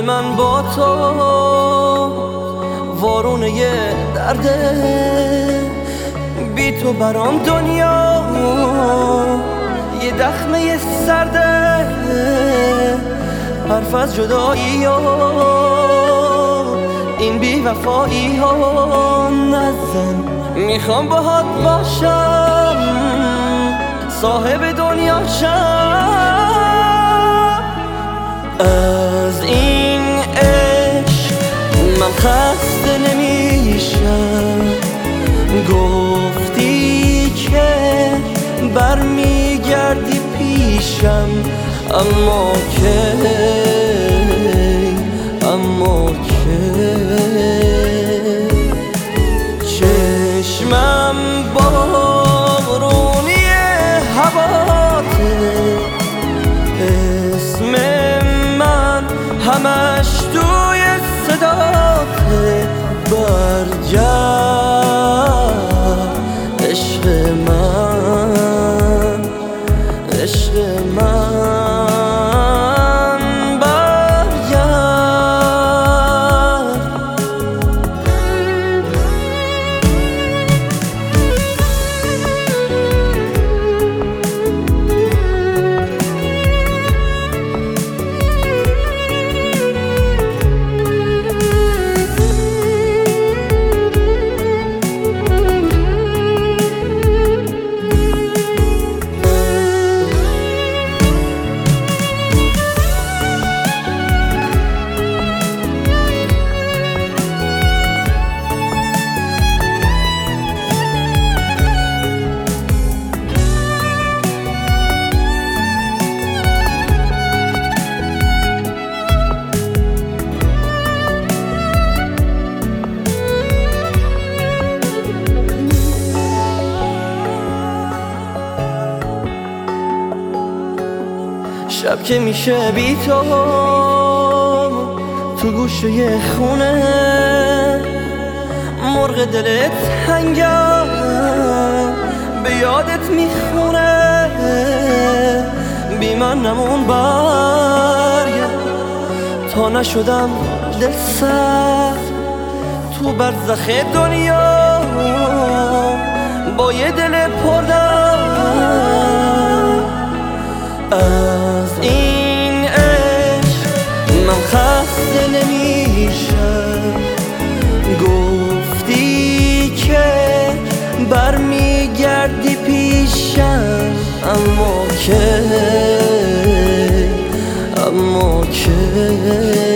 من با تو وارونه یه درده، بی تو برام دنیا یه دخمه سرده. حرف از جدایی ها این بی وفایی ها نزن، میخوام باهات باشم صاحب دنیا شم. از این عشق من خسته نمیشم، گفتی که برمیگردی پیشم، اما که چشمم بارونی هواته، اسم من همش توی صداته. برگرد عشق من، عشق من برگرد. شب که میشه بی تو گوشه یه خونه، مرغ دلت هنگم به یادت میخونه. بی من نمون برگرد تا نشدم دل سر تو برزخ دنیا با یه دل پردر. از این عشق من خسته نمیشم، گفتی که برمیگردی پیشم، اما که